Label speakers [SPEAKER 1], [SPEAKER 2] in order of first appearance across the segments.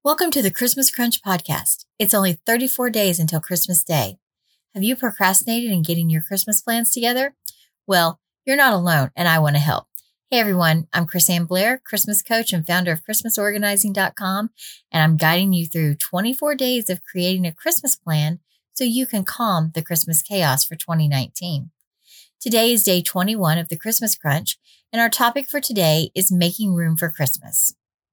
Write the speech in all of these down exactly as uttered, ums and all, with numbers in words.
[SPEAKER 1] Welcome to the Christmas Crunch podcast. It's only thirty-four days until Christmas Day. Have you procrastinated in getting your Christmas plans together? Well, you're not alone, and I want to help. Hey everyone, I'm Chrisanne Blair, Christmas coach and founder of Christmas Organizing dot com, and I'm guiding you through twenty-four days of creating a Christmas plan so you can calm the Christmas chaos for twenty nineteen. Today is day twenty-one of the Christmas Crunch, and our topic for today is making room for Christmas.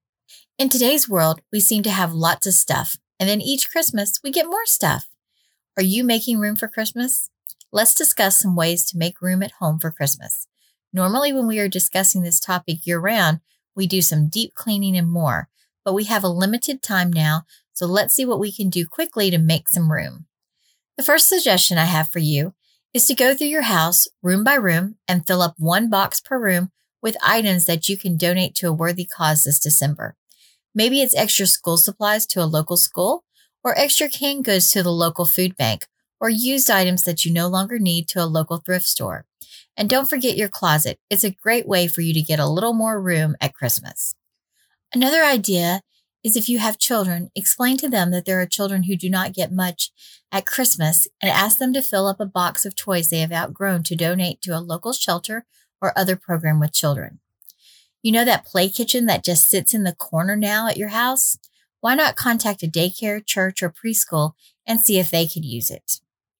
[SPEAKER 1] In today's world, we seem to have lots of stuff, and then each Christmas, we get more stuff. Are you making room for Christmas? Let's discuss some ways to make room at home for Christmas. Normally, when we are discussing this topic year-round, we do some deep cleaning and more, but we have a limited time now, so let's see what we can do quickly to make some room. The first suggestion I have for you is to go through your house room by room and fill up one box per room with items that you can donate to a worthy cause this December. Maybe it's extra school supplies to a local school, or extra canned goods to the local food bank, or used items that you no longer need to a local thrift store. And don't forget your closet. It's a great way for you to get a little more room at Christmas. Another idea is if you have children, explain to them that there are children who do not get much at Christmas and ask them to fill up a box of toys they have outgrown to donate to a local shelter or other program with children. You know that play kitchen that just sits in the corner now at your house? Why not contact a daycare, church, or preschool and see if they could use it?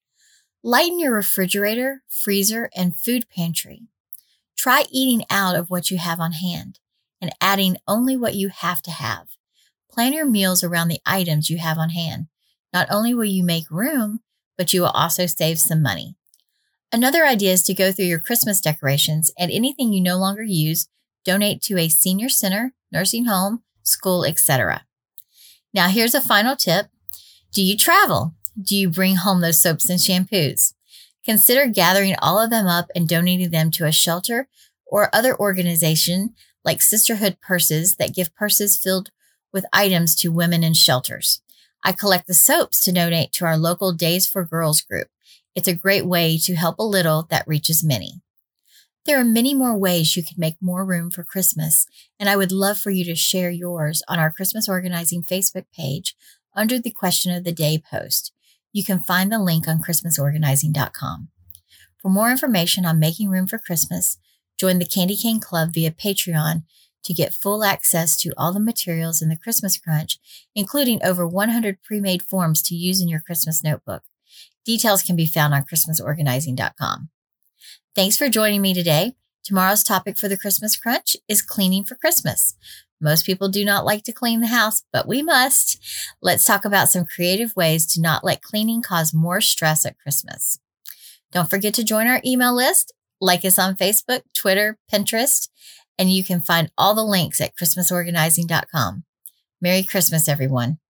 [SPEAKER 1] Lighten your refrigerator, freezer, and food pantry. Try eating out of what you have on hand and adding only what you have to have. Plan your meals around the items you have on hand. Not only will you make room, but you will also save some money. Another idea is to go through your Christmas decorations and anything you no longer use, donate to a senior center, nursing home, school, et cetera. Now, here's a final tip. Do you travel? Do you bring home those soaps and shampoos? Consider gathering all of them up and donating them to a shelter or other organization like Sisterhood Purses that give purses filled with items to women in shelters. I collect the soaps to donate to our local Days for Girls group. It's a great way to help a little that reaches many. There are many more ways you can make more room for Christmas, and I would love for you to share yours on our Christmas Organizing Facebook page under the Question of the Day post. You can find the link on Christmas Organizing dot com. For more information on making room for Christmas, join the Candy Cane Club via Patreon to get full access to all the materials in the Christmas Crunch, including over one hundred pre-made forms to use in your Christmas notebook. Details can be found on Christmas Organizing dot com. Thanks for joining me today. Tomorrow's topic for the Christmas Crunch is cleaning for Christmas. Most people do not like to clean the house, but we must. Let's talk about some creative ways to not let cleaning cause more stress at Christmas. Don't forget to join our email list, like us on Facebook, Twitter, Pinterest, and you can find all the links at Christmas Organizing dot com. Merry Christmas, everyone.